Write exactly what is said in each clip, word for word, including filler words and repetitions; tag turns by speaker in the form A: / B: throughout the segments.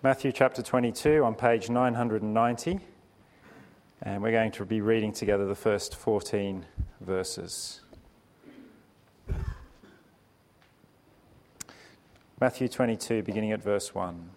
A: Matthew chapter twenty-two on page nine hundred ninety, and we're going to be reading together the first fourteen verses. Matthew twenty-two, beginning at verse one.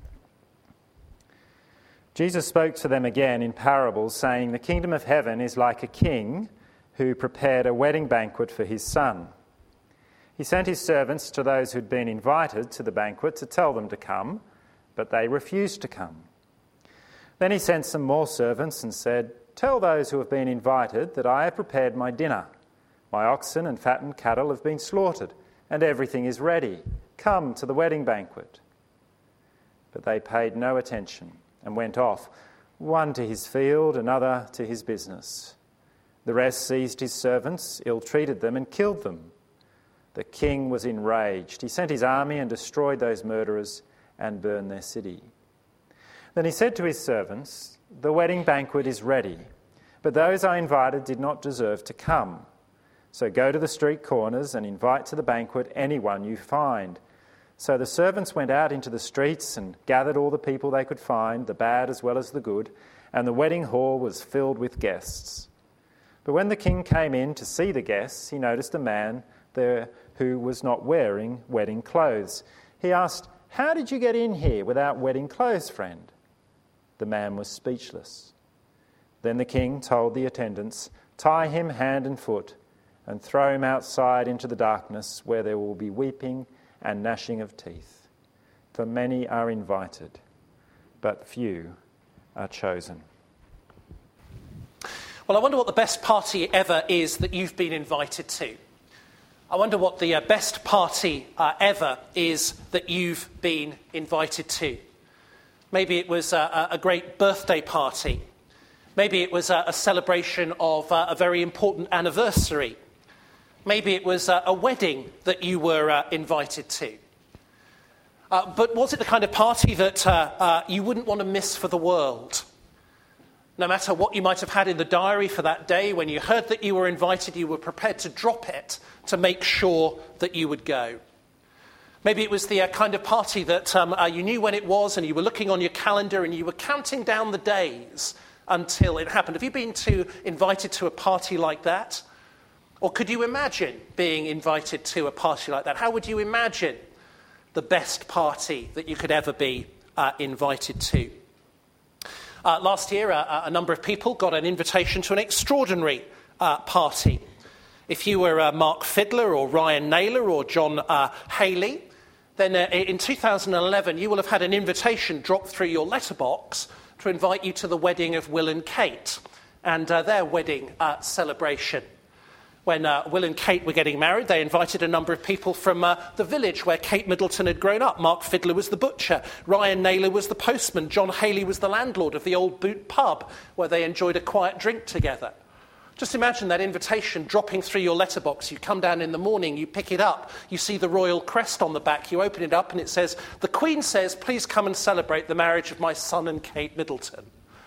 A: Jesus spoke to them again in parables, saying, "The kingdom of heaven is like a king who prepared a wedding banquet for his son. He sent his servants to those who'd been invited to the banquet to tell them to come, but they refused to come. Then he sent some more servants and said, 'Tell those who have been invited that I have prepared my dinner. My oxen and fattened cattle have been slaughtered, and everything is ready. Come to the wedding banquet.' But they paid no attention and went off, one to his field, another to his business. The rest seized his servants, ill-treated them, and killed them. The king was enraged. He sent his army and destroyed those murderers and burned their city. Then he said to his servants, 'The wedding banquet is ready, but those I invited did not deserve to come. So go to the street corners and invite to the banquet anyone you find.' So the servants went out into the streets and gathered all the people they could find, the bad as well as the good, and the wedding hall was filled with guests. But when the king came in to see the guests, he noticed a man there who was not wearing wedding clothes. He asked, 'How did you get in here without wedding clothes, friend?' The man was speechless. Then the king told the attendants, 'Tie him hand and foot and throw him outside into the darkness where there will be weeping and gnashing of teeth. For many are invited, but few are chosen.'"
B: Well, I wonder what the best party ever is that you've been invited to. I wonder what the uh, best party uh, ever is that you've been invited to. Maybe it was uh, a great birthday party. Maybe it was uh, a celebration of uh, a very important anniversary. Maybe it was uh, a wedding that you were uh, invited to. Uh, but was it the kind of party that uh, uh, you wouldn't want to miss for the world? No matter what you might have had in the diary for that day, when you heard that you were invited, you were prepared to drop it to make sure that you would go. Maybe it was the uh, kind of party that um, uh, you knew when it was, and you were looking on your calendar and you were counting down the days until it happened. Have you been to invited to a party like that? Or could you imagine being invited to a party like that? How would you imagine the best party that you could ever be uh, invited to? Uh, last year, uh, a number of people got an invitation to an extraordinary uh, party. If you were uh, Mark Fidler or Ryan Naylor or John uh, Haley, then uh, in two thousand eleven you will have had an invitation dropped through your letterbox to invite you to the wedding of Will and Kate and uh, their wedding uh, celebration. When uh, Will and Kate were getting married, they invited a number of people from uh, the village where Kate Middleton had grown up. Mark Fidler was the butcher, Ryan Naylor was the postman, John Haley was the landlord of the Old Boot pub where they enjoyed a quiet drink together. Just imagine that invitation dropping through your letterbox. You come down in the morning, you pick it up, you see the royal crest on the back, you open it up and it says, "The Queen says, please come and celebrate the marriage of my son and Kate Middleton."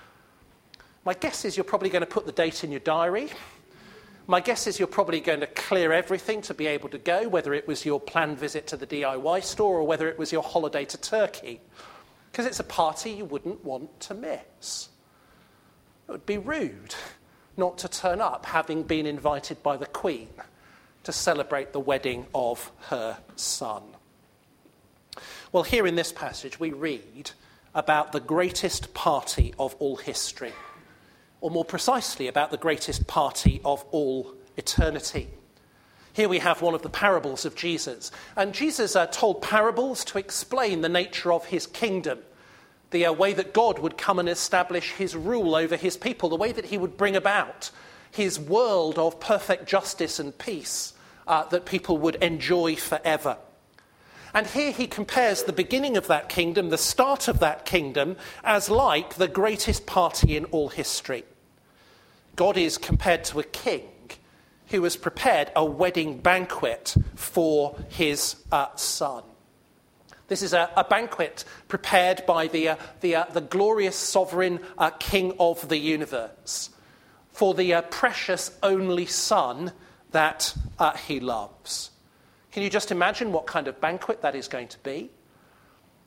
B: My guess is you're probably going to put the date in your diary. My guess is you're probably going to clear everything to be able to go, whether it was your planned visit to the D I Y store or whether it was your holiday to Turkey, because it's a party you wouldn't want to miss. It would be rude not to turn up having been invited by the Queen to celebrate the wedding of her son. Well, here in this passage we read about the greatest party of all history, or more precisely about the greatest party of all eternity. Here we have one of the parables of Jesus. And Jesus uh, told parables to explain the nature of his kingdom, the uh, way that God would come and establish his rule over his people, the way that he would bring about his world of perfect justice and peace uh, that people would enjoy forever. And here he compares the beginning of that kingdom, the start of that kingdom, as like the greatest party in all history. God is compared to a king who has prepared a wedding banquet for his uh, son. This is a, a banquet prepared by the, uh, the, uh, the glorious sovereign uh, king of the universe for the uh, precious only son that uh, he loves. Can you just imagine what kind of banquet that is going to be?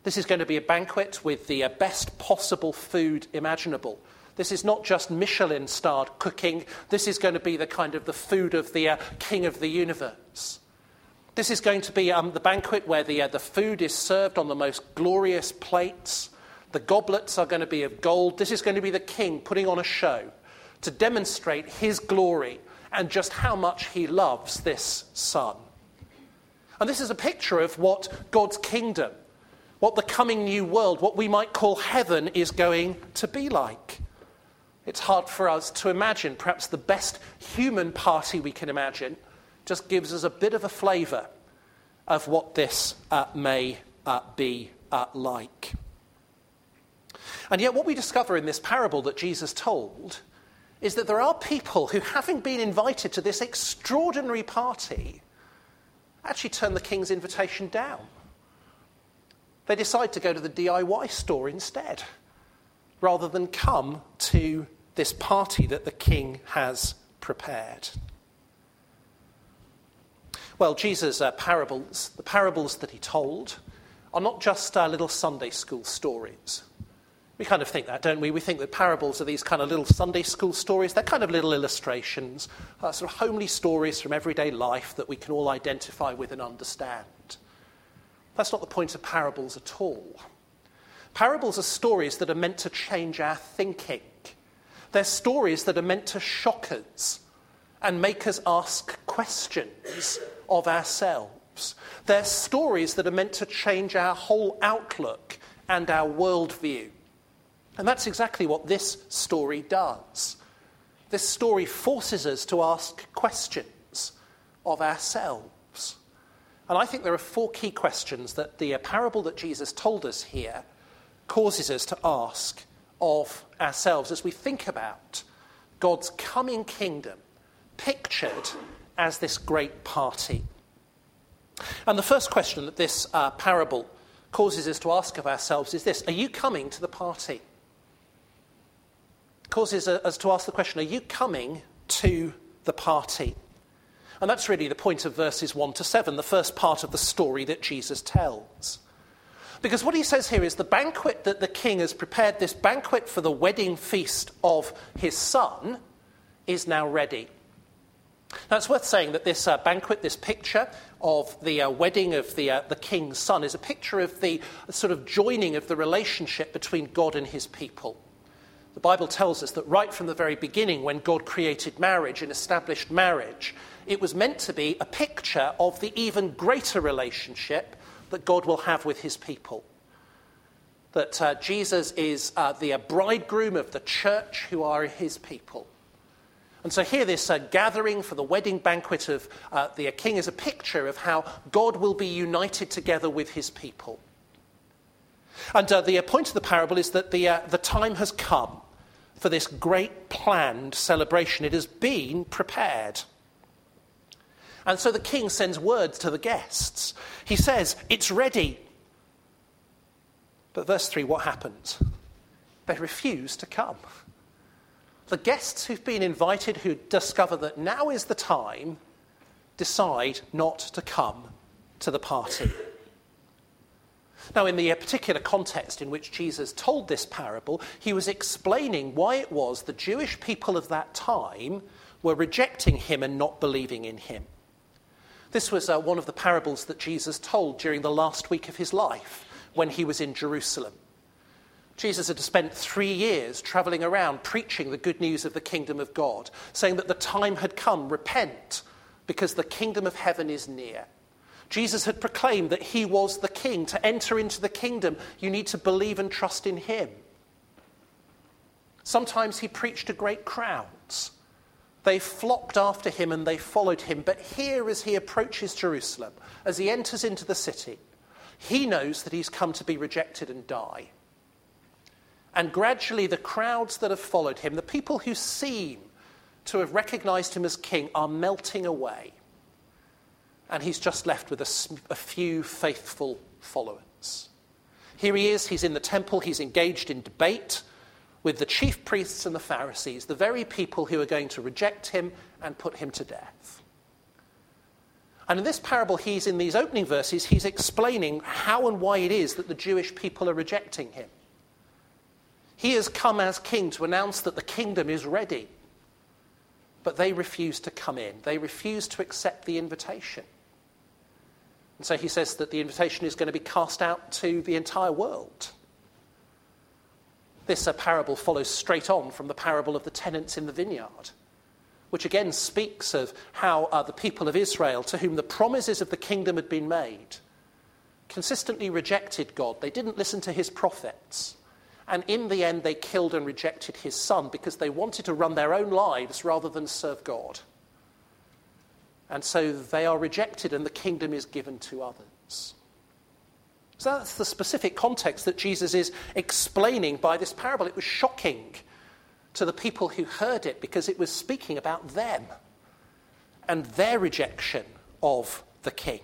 B: This is going to be a banquet with the uh, best possible food imaginable. This is not just Michelin-starred cooking. This is going to be the kind of the food of the uh, king of the universe. This is going to be um, the banquet where the, uh, the food is served on the most glorious plates. The goblets are going to be of gold. This is going to be the king putting on a show to demonstrate his glory and just how much he loves this son. And this is a picture of what God's kingdom, what the coming new world, what we might call heaven, is going to be like. It's hard for us to imagine. Perhaps the best human party we can imagine just gives us a bit of a flavour of what this uh, may uh, be uh, like. And yet what we discover in this parable that Jesus told is that there are people who, having been invited to this extraordinary party, actually turn the king's invitation down. They decide to go to the D I Y store instead, rather than come to this party that the king has prepared. Well, Jesus' uh, parables, the parables that he told, are not just uh, little Sunday school stories. We kind of think that, don't we? We think that parables are these kind of little Sunday school stories. They're kind of little illustrations, uh, sort of homely stories from everyday life that we can all identify with and understand. That's not the point of parables at all. Parables are stories that are meant to change our thinking. They're stories that are meant to shock us and make us ask questions of ourselves. They're stories that are meant to change our whole outlook and our worldview. And that's exactly what this story does. This story forces us to ask questions of ourselves. And I think there are four key questions that the parable that Jesus told us here causes us to ask of ourselves as we think about God's coming kingdom pictured as this great party. And the first question that this uh, parable causes us to ask of ourselves is this: are you coming to the party? It causes us to ask the question, are you coming to the party? And that's really the point of verses one to seven, the first part of the story that Jesus tells. Because what he says here is the banquet that the king has prepared, this banquet for the wedding feast of his son, is now ready. Now it's worth saying that this uh, banquet, this picture of the uh, wedding of the, uh, the king's son, is a picture of the sort of joining of the relationship between God and his people. The Bible tells us that right from the very beginning, when God created marriage and established marriage, it was meant to be a picture of the even greater relationship that God will have with his people. That uh, Jesus is uh, the uh, bridegroom of the church who are his people. And so here this uh, gathering for the wedding banquet of uh, the uh, king is a picture of how God will be united together with his people. And uh, the uh, point of the parable is that the, uh, the time has come for this great planned celebration. It has been prepared. And so the king sends word to the guests. He says, it's ready. But verse three, what happens? They refuse to come. The guests who've been invited, who discover that now is the time, decide not to come to the party. Now, in the particular context in which Jesus told this parable, he was explaining why it was the Jewish people of that time were rejecting him and not believing in him. This was uh, one of the parables that Jesus told during the last week of his life when he was in Jerusalem. Jesus had spent three years travelling around preaching the good news of the kingdom of God, saying that the time had come, repent, because the kingdom of heaven is near. Jesus had proclaimed that he was the king. To enter into the kingdom, you need to believe and trust in him. Sometimes he preached to great crowds. They flocked after him and they followed him. But here, as he approaches Jerusalem, as he enters into the city, he knows that he's come to be rejected and die. And gradually the crowds that have followed him, the people who seem to have recognized him as king, are melting away. And he's just left with a, a few faithful followers. Here he is, he's in the temple, he's engaged in debate with the chief priests and the Pharisees, the very people who are going to reject him and put him to death. And in this parable, he's in these opening verses, he's explaining how and why it is that the Jewish people are rejecting him. He has come as king to announce that the kingdom is ready. But they refuse to come in. They refuse to accept the invitation. And so he says that the invitation is going to be cast out to the entire world. This uh, parable follows straight on from the parable of the tenants in the vineyard, which again speaks of how uh, the people of Israel, to whom the promises of the kingdom had been made, consistently rejected God. They didn't listen to his prophets. And in the end, they killed and rejected his son because they wanted to run their own lives rather than serve God. And so they are rejected and the kingdom is given to others. So that's the specific context that Jesus is explaining by this parable. It was shocking to the people who heard it because it was speaking about them and their rejection of the king.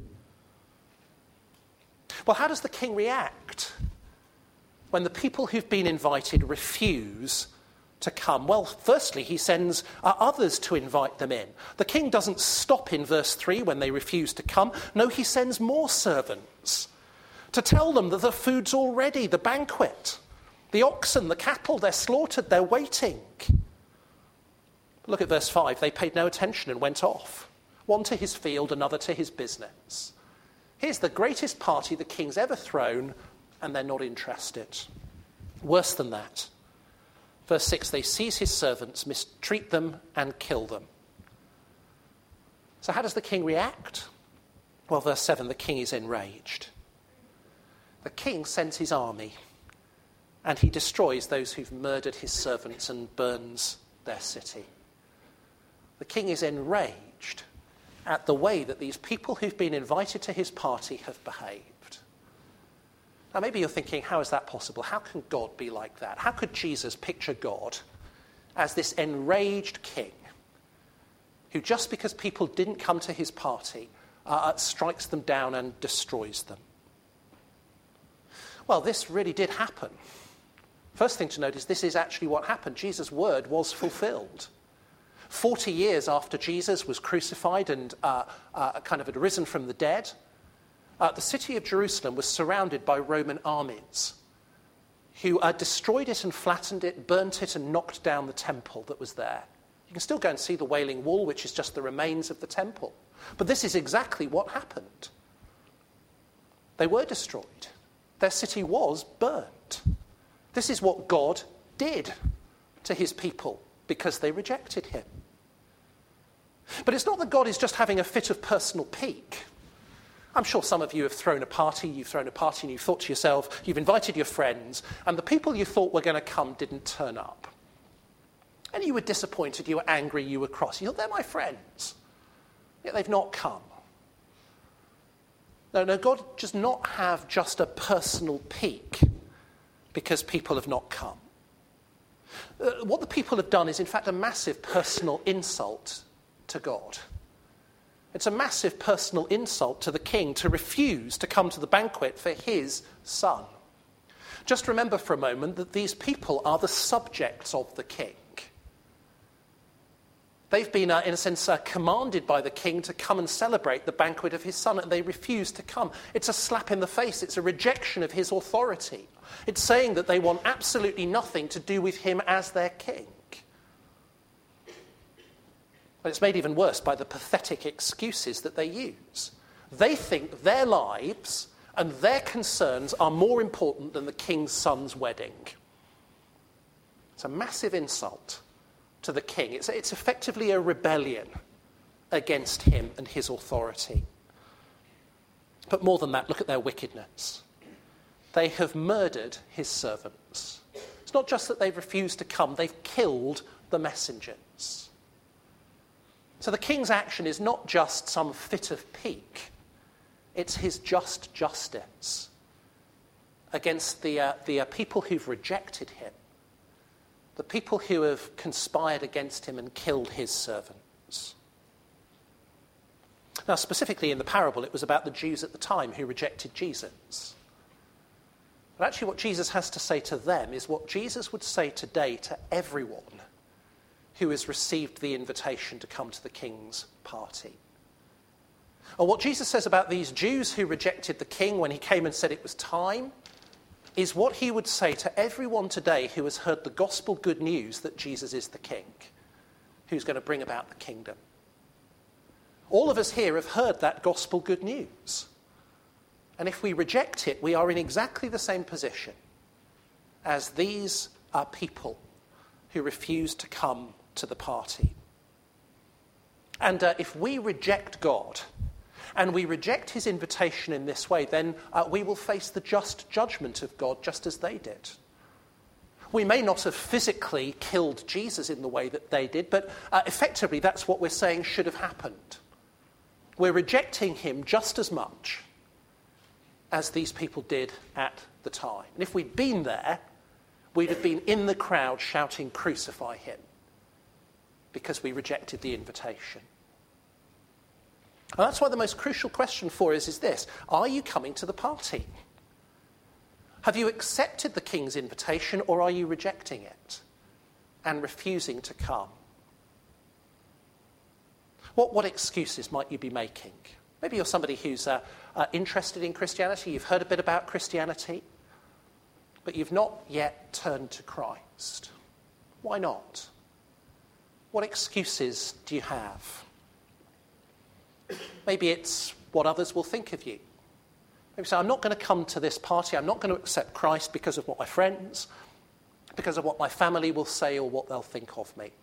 B: Well, how does the king react when the people who've been invited refuse to come? Well, firstly, he sends uh, others to invite them in. The king doesn't stop in verse three when they refuse to come. No, he sends more servants to tell them that the food's all ready, the banquet. The oxen, the cattle, they're slaughtered, they're waiting. Look at verse five. They paid no attention and went off. One to his field, another to his business. Here's the greatest party the king's ever thrown, and they're not interested. Worse than that. Verse six, they seize his servants, mistreat them, and kill them. So how does the king react? Well, verse seven, the king is enraged. The king sends his army, and he destroys those who've murdered his servants and burns their city. The king is enraged at the way that these people who've been invited to his party have behaved. Now, maybe you're thinking, how is that possible? How can God be like that? How could Jesus picture God as this enraged king who, just because people didn't come to his party, uh, strikes them down and destroys them? Well, this really did happen. First thing to note is this is actually what happened. Jesus' word was fulfilled. Forty years after Jesus was crucified and uh, uh, kind of had risen from the dead, Uh, the city of Jerusalem was surrounded by Roman armies who uh, destroyed it and flattened it, burnt it and knocked down the temple that was there. You can still go and see the Wailing Wall, which is just the remains of the temple. But this is exactly what happened. They were destroyed. Their city was burnt. This is what God did to his people because they rejected him. But it's not that God is just having a fit of personal pique. I'm sure some of you have thrown a party, you've thrown a party and you've thought to yourself, you've invited your friends, and the people you thought were going to come didn't turn up. And you were disappointed, you were angry, you were cross. You thought, they're my friends, yet they've not come. No, no, God does not have just a personal pique because people have not come. Uh, what the people have done is, in fact, a massive personal insult to God. It's a massive personal insult to the king to refuse to come to the banquet for his son. Just remember for a moment that these people are the subjects of the king. They've been, uh, in a sense, uh, commanded by the king to come and celebrate the banquet of his son, and they refuse to come. It's a slap in the face. It's a rejection of his authority. It's saying that they want absolutely nothing to do with him as their king. But it's made even worse by the pathetic excuses that they use. They think their lives and their concerns are more important than the king's son's wedding. It's a massive insult to the king. It's, it's effectively a rebellion against him and his authority. But more than that, look at their wickedness. They have murdered his servants. It's not just that they've refused to come, they've killed the messengers. So the king's action is not just some fit of pique. It's his just justice against the, uh, the uh, people who've rejected him, the people who have conspired against him and killed his servants. Now, specifically in the parable, it was about the Jews at the time who rejected Jesus. But actually what Jesus has to say to them is what Jesus would say today to everyone who has received the invitation to come to the king's party. And what Jesus says about these Jews who rejected the king when he came and said it was time is what he would say to everyone today who has heard the gospel good news that Jesus is the king, who's going to bring about the kingdom. All of us here have heard that gospel good news. And if we reject it, we are in exactly the same position as these are people who refuse to come to the party. And uh, if we reject God and we reject his invitation in this way, then uh, we will face the just judgment of God just as they did. We may not have physically killed Jesus in the way that they did, but uh, effectively that's what we're saying should have happened. We're rejecting him just as much as these people did at the time. And if we'd been there, we'd have been in the crowd shouting, "Crucify him," because we rejected the invitation. And that's why the most crucial question for us is this: are you coming to the party? Have you accepted the king's invitation, or are you rejecting it and refusing to come? What, what excuses might you be making? Maybe you're somebody who's uh, uh, interested in Christianity, you've heard a bit about Christianity, but you've not yet turned to Christ. Why not? What excuses do you have? Maybe it's what others will think of you. Maybe say, I'm not going to come to this party, I'm not going to accept Christ because of what my friends, because of what my family will say or what they'll think of me.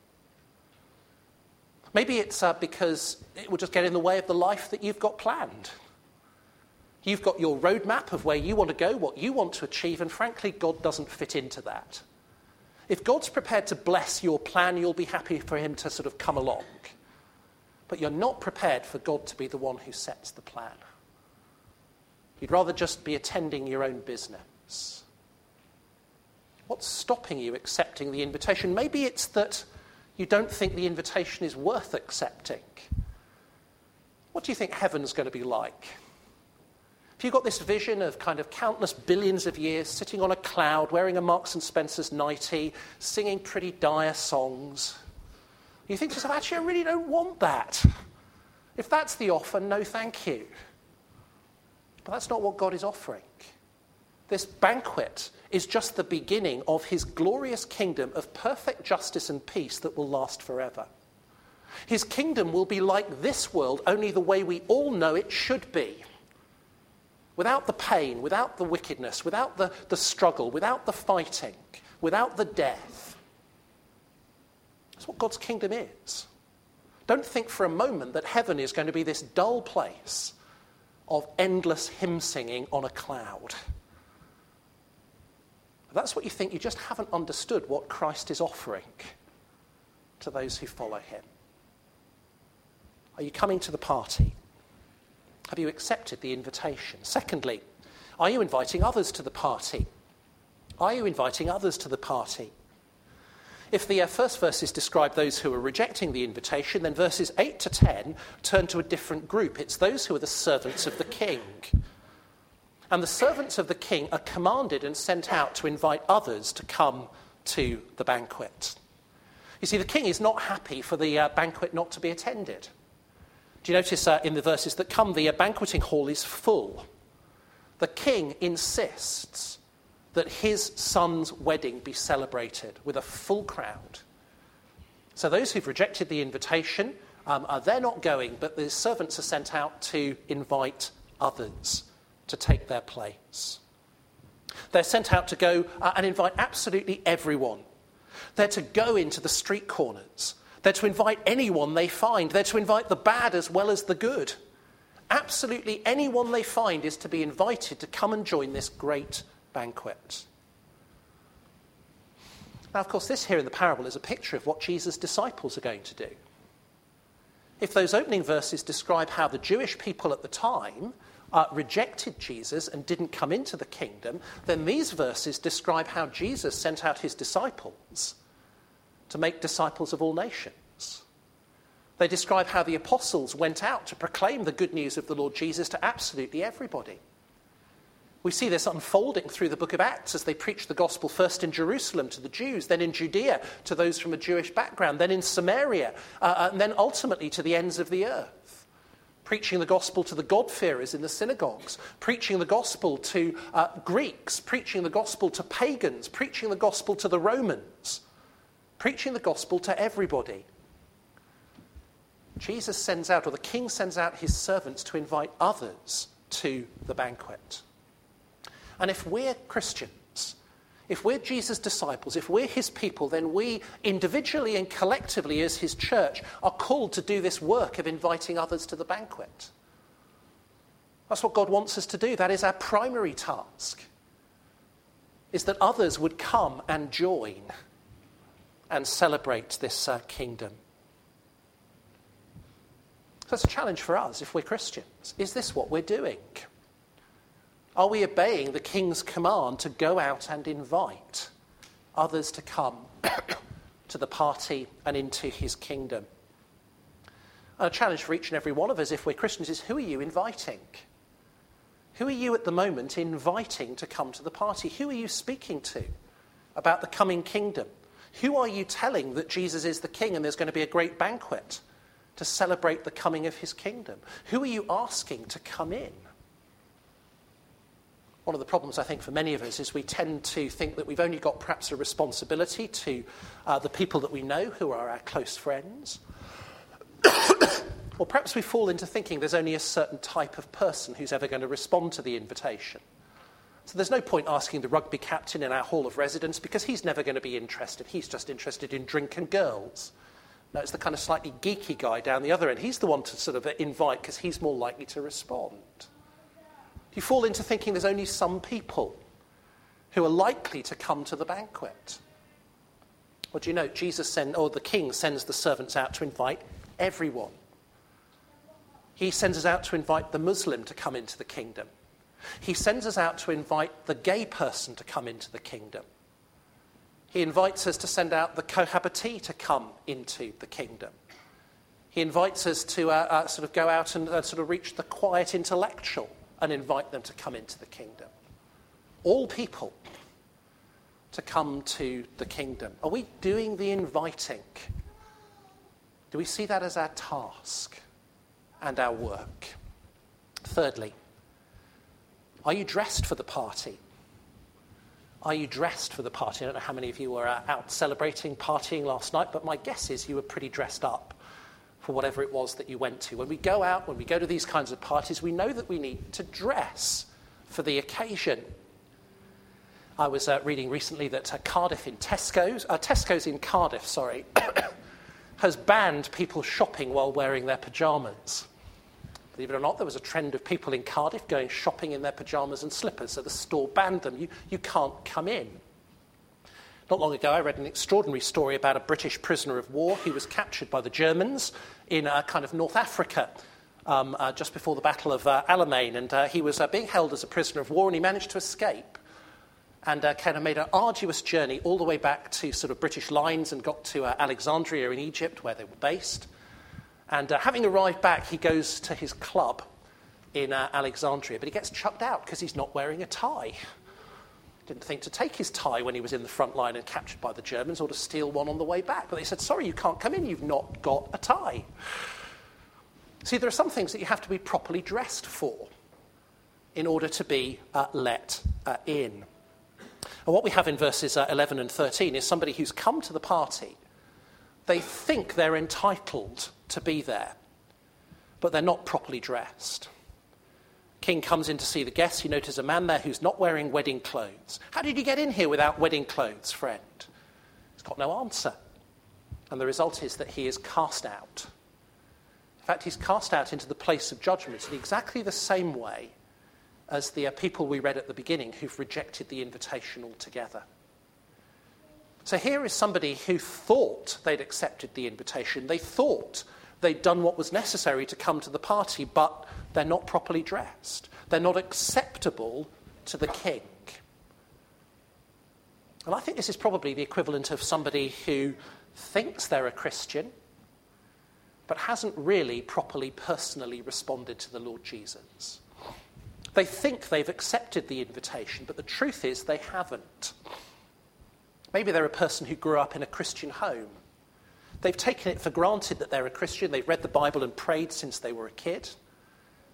B: Maybe it's uh, because it will just get in the way of the life that you've got planned. You've got your roadmap of where you want to go, what you want to achieve, and frankly, God doesn't fit into that. If God's prepared to bless your plan, you'll be happy for him to sort of come along. But you're not prepared for God to be the one who sets the plan. You'd rather just be attending your own business. What's stopping you accepting the invitation? Maybe it's that you don't think the invitation is worth accepting. What do you think heaven's going to be like? If you've got this vision of kind of countless billions of years sitting on a cloud, wearing a Marks and Spencer's nightie, singing pretty dire songs, you think to yourself, actually, I really don't want that. If that's the offer, no thank you. But that's not what God is offering. This banquet is just the beginning of his glorious kingdom of perfect justice and peace that will last forever. His kingdom will be like this world, only the way we all know it should be. Without the pain, without the wickedness, without the, the struggle, without the fighting, without the death. That's what God's kingdom is. Don't think for a moment that heaven is going to be this dull place of endless hymn singing on a cloud. If that's what you think, you just haven't understood what Christ is offering to those who follow him. Are you coming to the party? Have you accepted the invitation? Secondly, are you inviting others to the party? Are you inviting others to the party? If the uh, first verses describe those who are rejecting the invitation, then verses eight to ten turn to a different group. It's those who are the servants of the king. And the servants of the king are commanded and sent out to invite others to come to the banquet. You see, the king is not happy for the uh, banquet not to be attended. Do you notice uh, in the verses that come, the uh, banqueting hall is full. The king insists that his son's wedding be celebrated with a full crowd. So those who've rejected the invitation, um, are they're not going, but the servants are sent out to invite others to take their place. They're sent out to go uh, and invite absolutely everyone. They're to go into the street corners. They're to invite anyone they find. They're to invite the bad as well as the good. Absolutely anyone they find is to be invited to come and join this great banquet. Now, of course, this here in the parable is a picture of what Jesus' disciples are going to do. If those opening verses describe how the Jewish people at the time uh, rejected Jesus and didn't come into the kingdom, then these verses describe how Jesus sent out his disciples to make disciples of all nations. They describe how the apostles went out to proclaim the good news of the Lord Jesus to absolutely everybody. We see this unfolding through the book of Acts as they preach the gospel first in Jerusalem to the Jews, then in Judea to those from a Jewish background, then in Samaria, uh, and then ultimately to the ends of the earth, preaching the gospel to the God-fearers in the synagogues, preaching the gospel to uh, Greeks, preaching the gospel to pagans, preaching the gospel to the Romans, preaching the gospel to everybody. Jesus sends out, or the king sends out his servants to invite others to the banquet. And if we're Christians, if we're Jesus' disciples, if we're his people, then we individually and collectively as his church are called to do this work of inviting others to the banquet. That's what God wants us to do. That is our primary task, is that others would come and join and celebrate this uh, kingdom. So that's a challenge for us if we're Christians. Is this what we're doing? Are we obeying the king's command to go out and invite others to come to the party and into his kingdom? And a challenge for each and every one of us if we're Christians is, who are you inviting? Who are you at the moment inviting to come to the party? Who are you speaking to about the coming kingdom? Who are you telling that Jesus is the king and there's going to be a great banquet to celebrate the coming of his kingdom? Who are you asking to come in? One of the problems, I think, for many of us is we tend to think that we've only got perhaps a responsibility to uh, the people that we know who are our close friends. Or perhaps we fall into thinking there's only a certain type of person who's ever going to respond to the invitation. So there's no point asking the rugby captain in our hall of residence because he's never going to be interested. He's just interested in drink and girls. No, it's the kind of slightly geeky guy down the other end. He's the one to sort of invite because he's more likely to respond. You fall into thinking there's only some people who are likely to come to the banquet. Well, do you know, Jesus send, or the king sends the servants out to invite everyone. He sends us out to invite the Muslim to come into the kingdom. He sends us out to invite the gay person to come into the kingdom. He invites us to send out the cohabitee to come into the kingdom. He invites us to uh, uh, sort of go out and uh, sort of reach the quiet intellectual and invite them to come into the kingdom. All people to come to the kingdom. Are we doing the inviting? Do we see that as our task and our work? Thirdly, are you dressed for the party? Are you dressed for the party? I don't know how many of you were uh, out celebrating, partying last night, but my guess is you were pretty dressed up for whatever it was that you went to. When we go out, when we go to these kinds of parties, we know that we need to dress for the occasion. I was uh, reading recently that uh, Cardiff in Tesco's, uh, Tesco's in Cardiff, sorry, has banned people shopping while wearing their pyjamas. Believe it or not, there was a trend of people in Cardiff going shopping in their pyjamas and slippers, so the store banned them. You, you can't come in. Not long ago, I read an extraordinary story about a British prisoner of war who was captured by the Germans in uh, kind of North Africa um, uh, just before the Battle of uh, Alamein. And uh, he was uh, being held as a prisoner of war, and he managed to escape and uh, kind of made an arduous journey all the way back to sort of British lines and got to uh, Alexandria in Egypt, where they were based. And uh, having arrived back, he goes to his club in uh, Alexandria, but he gets chucked out because he's not wearing a tie. Didn't think to take his tie when he was in the front line and captured by the Germans, or to steal one on the way back. But they said, sorry, you can't come in, you've not got a tie. See, there are some things that you have to be properly dressed for in order to be uh, let uh, in. And what we have in verses uh, eleven and thirteen is somebody who's come to the party. They think they're entitled to be there, but they're not properly dressed. King comes in to see the guests. He notices a man there who's not wearing wedding clothes. How did you get in here without wedding clothes, friend? He's got no answer. And the result is that he is cast out. In fact, he's cast out into the place of judgment in exactly the same way as the uh, people we read at the beginning who've rejected the invitation altogether. So here is somebody who thought they'd accepted the invitation. They thought they'd done what was necessary to come to the party, but they're not properly dressed. They're not acceptable to the king. And I think this is probably the equivalent of somebody who thinks they're a Christian, but hasn't really properly personally responded to the Lord Jesus. They think they've accepted the invitation, but the truth is they haven't. Maybe they're a person who grew up in a Christian home. They've taken it for granted that they're a Christian. They've read the Bible and prayed since they were a kid.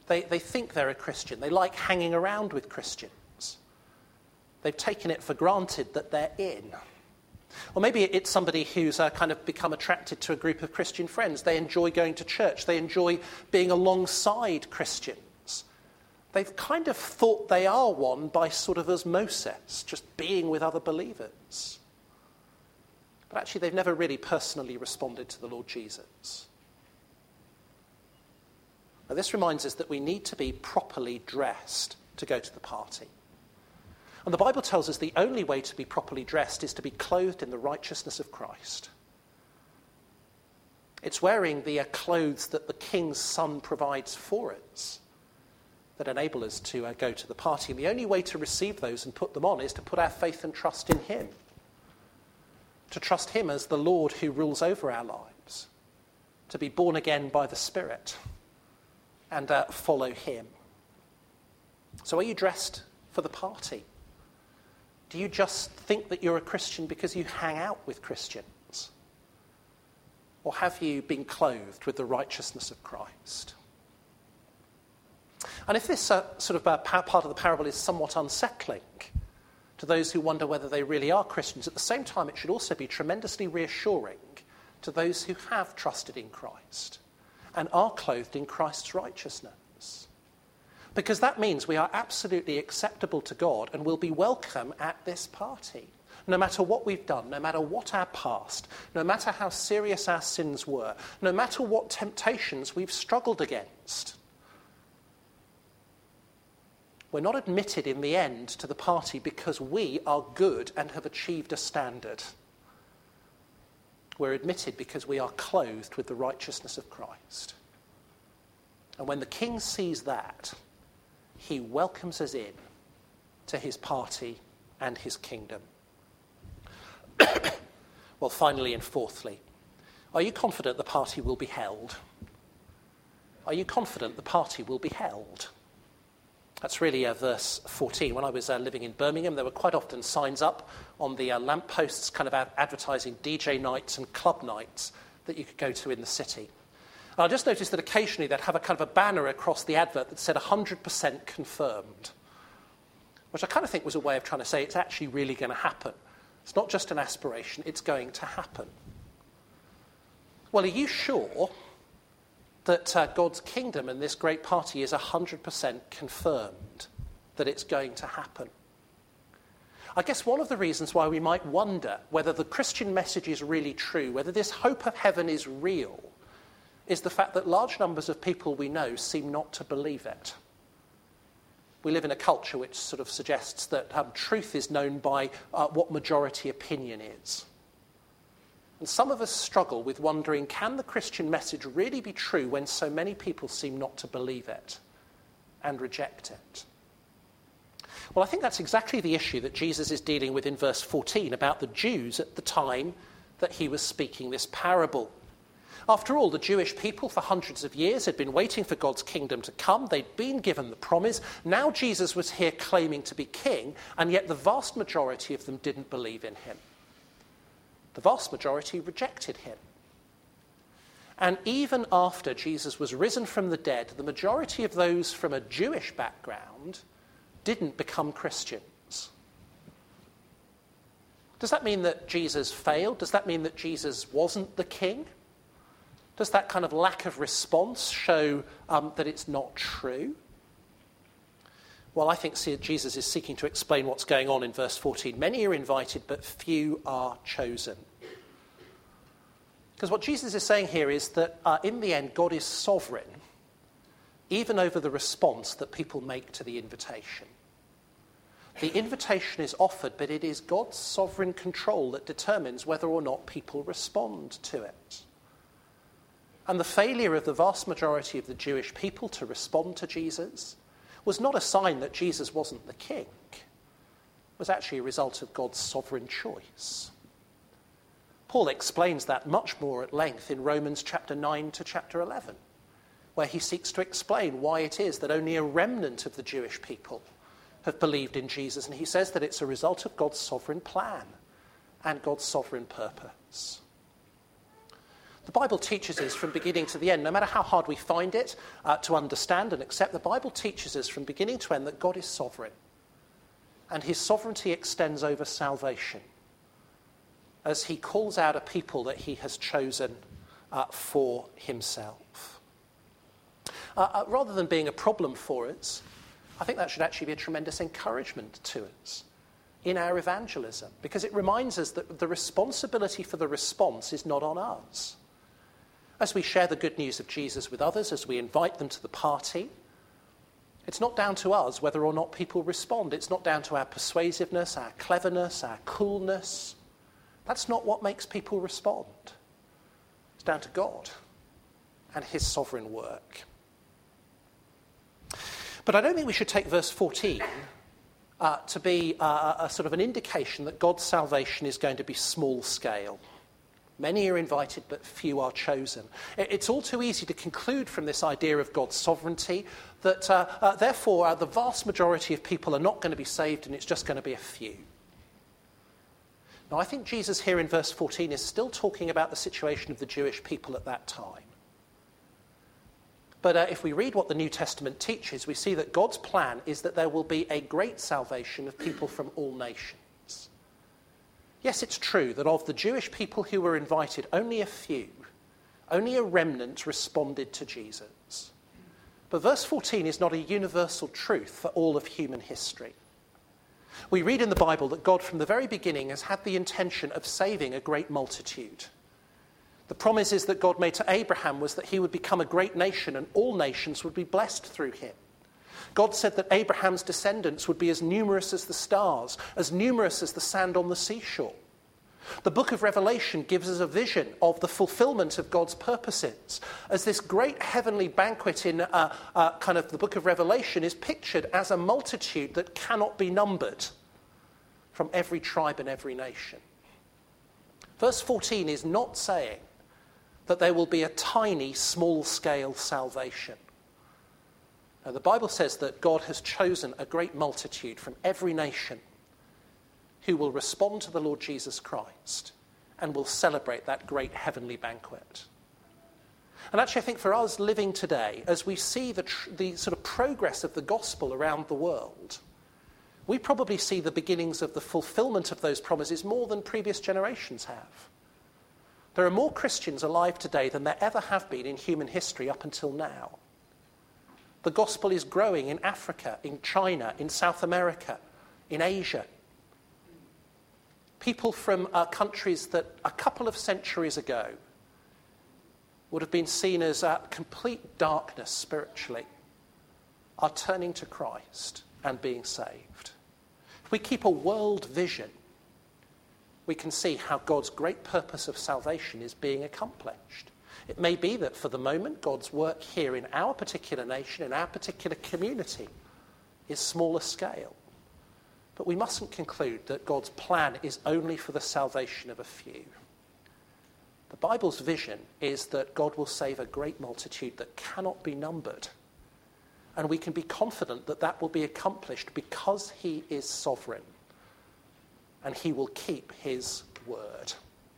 B: They, they think they're a Christian. They like hanging around with Christians. They've taken it for granted that they're in. Or maybe it's somebody who's uh, kind of become attracted to a group of Christian friends. They enjoy going to church. They enjoy being alongside Christians. They've kind of thought they are one by sort of osmosis, just being with other believers. But actually, they've never really personally responded to the Lord Jesus. Now, this reminds us that we need to be properly dressed to go to the party. And the Bible tells us the only way to be properly dressed is to be clothed in the righteousness of Christ. It's wearing the uh, clothes that the King's Son provides for us that enable us to uh, go to the party. And the only way to receive those and put them on is to put our faith and trust in him. To trust him as the Lord who rules over our lives. To be born again by the Spirit and uh, follow him. So are you dressed for the party? Do you just think that you're a Christian because you hang out with Christians? Or have you been clothed with the righteousness of Christ? And if this uh, sort of uh, part of the parable is somewhat unsettling to those who wonder whether they really are Christians, at the same time it should also be tremendously reassuring to those who have trusted in Christ and are clothed in Christ's righteousness. Because that means we are absolutely acceptable to God and will be welcome at this party. No matter what we've done, no matter what our past, no matter how serious our sins were, no matter what temptations we've struggled against. We're not admitted in the end to the party because we are good and have achieved a standard. We're admitted because we are clothed with the righteousness of Christ. And when the King sees that, he welcomes us in to his party and his kingdom. Well, finally and fourthly, are you confident the party will be held? Are you confident the party will be held? That's really uh, verse fourteen. When I was uh, living in Birmingham, there were quite often signs up on the uh, lampposts kind of ad- advertising D J nights and club nights that you could go to in the city. And I just noticed that occasionally they'd have a kind of a banner across the advert that said one hundred percent confirmed, which I kind of think was a way of trying to say it's actually really going to happen. It's not just an aspiration, it's going to happen. Well, are you sure that uh, God's kingdom and this great party is one hundred percent confirmed that it's going to happen? I guess one of the reasons why we might wonder whether the Christian message is really true, whether this hope of heaven is real, is the fact that large numbers of people we know seem not to believe it. We live in a culture which sort of suggests that um, truth is known by uh, what majority opinion is. And some of us struggle with wondering, can the Christian message really be true when so many people seem not to believe it and reject it? Well, I think that's exactly the issue that Jesus is dealing with in verse fourteen about the Jews at the time that he was speaking this parable. After all, the Jewish people for hundreds of years had been waiting for God's kingdom to come. They'd been given the promise. Now Jesus was here claiming to be king, and yet the vast majority of them didn't believe in him. The vast majority rejected him. And even after Jesus was risen from the dead, the majority of those from a Jewish background didn't become Christians. Does that mean that Jesus failed? Does that mean that Jesus wasn't the king? Does that kind of lack of response show um, that it's not true? Well, I think Jesus is seeking to explain what's going on in verse fourteen. Many are invited, but few are chosen. Because what Jesus is saying here is that uh, in the end, God is sovereign, even over the response that people make to the invitation. The invitation is offered, but it is God's sovereign control that determines whether or not people respond to it. And the failure of the vast majority of the Jewish people to respond to Jesus was not a sign that Jesus wasn't the king. It was actually a result of God's sovereign choice. Paul explains that much more at length in Romans chapter nine to chapter eleven, where he seeks to explain why it is that only a remnant of the Jewish people have believed in Jesus. And he says that it's a result of God's sovereign plan and God's sovereign purpose. The Bible teaches us from beginning to the end, no matter how hard we find it uh, to understand and accept, the Bible teaches us from beginning to end that God is sovereign. And his sovereignty extends over salvation as he calls out a people that he has chosen uh, for himself. Uh, uh, rather than being a problem for us, I think that should actually be a tremendous encouragement to us in our evangelism, because it reminds us that the responsibility for the response is not on us. As we share the good news of Jesus with others, as we invite them to the party, it's not down to us whether or not people respond. It's not down to our persuasiveness, our cleverness, our coolness. That's not what makes people respond. It's down to God and his sovereign work. But I don't think we should take verse fourteen uh, to be uh, a sort of an indication that God's salvation is going to be small scale. Many are invited, but few are chosen. It's all too easy to conclude from this idea of God's sovereignty that, uh, uh, therefore, uh, the vast majority of people are not going to be saved and it's just going to be a few. Now, I think Jesus here in verse fourteen is still talking about the situation of the Jewish people at that time. But uh, if we read what the New Testament teaches, we see that God's plan is that there will be a great salvation of people from all nations. Yes, it's true that of the Jewish people who were invited, only a few, only a remnant responded to Jesus. But verse fourteen is not a universal truth for all of human history. We read in the Bible that God from the very beginning has had the intention of saving a great multitude. The promises that God made to Abraham was that he would become a great nation and all nations would be blessed through him. God said that Abraham's descendants would be as numerous as the stars, as numerous as the sand on the seashore. The book of Revelation gives us a vision of the fulfillment of God's purposes, as this great heavenly banquet in uh, uh, kind of the book of Revelation is pictured as a multitude that cannot be numbered from every tribe and every nation. Verse fourteen is not saying that there will be a tiny, small-scale salvation. Now, the Bible says that God has chosen a great multitude from every nation who will respond to the Lord Jesus Christ and will celebrate that great heavenly banquet. And actually, I think for us living today, as we see the, tr- the sort of progress of the gospel around the world, we probably see the beginnings of the fulfillment of those promises more than previous generations have. There are more Christians alive today than there ever have been in human history up until now. The gospel is growing in Africa, in China, in South America, in Asia. People from uh, countries that a couple of centuries ago would have been seen as uh, complete darkness spiritually are turning to Christ and being saved. If we keep a world vision, we can see how God's great purpose of salvation is being accomplished. It may be that for the moment, God's work here in our particular nation, in our particular community, is smaller scale. But we mustn't conclude that God's plan is only for the salvation of a few. The Bible's vision is that God will save a great multitude that cannot be numbered. And we can be confident that that will be accomplished because he is sovereign. And he will keep his word.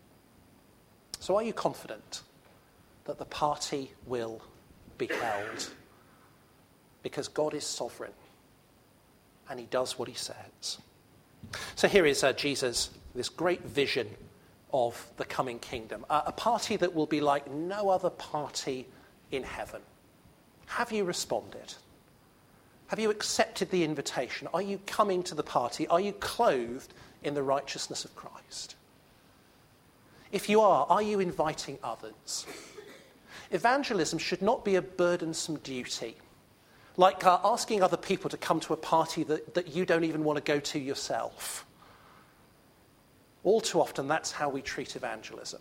B: So are you confident that the party will be held? Because God is sovereign. And he does what he says. So here is uh, Jesus, this great vision of the coming kingdom. Uh, a party that will be like no other party in heaven. Have you responded? Have you accepted the invitation? Are you coming to the party? Are you clothed in the righteousness of Christ? If you are, are you inviting others? Evangelism should not be a burdensome duty, like uh, asking other people to come to a party that, that you don't even want to go to yourself. All too often, that's how we treat evangelism.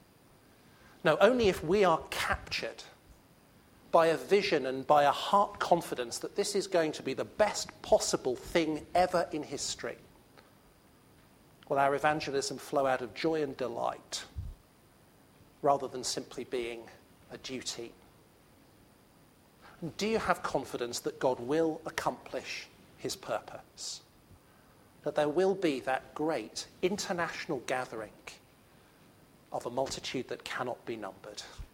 B: No, only if we are captured by a vision and by a heart confidence that this is going to be the best possible thing ever in history, will our evangelism flow out of joy and delight rather than simply being a duty. Do you have confidence that God will accomplish his purpose? That there will be that great international gathering of a multitude that cannot be numbered.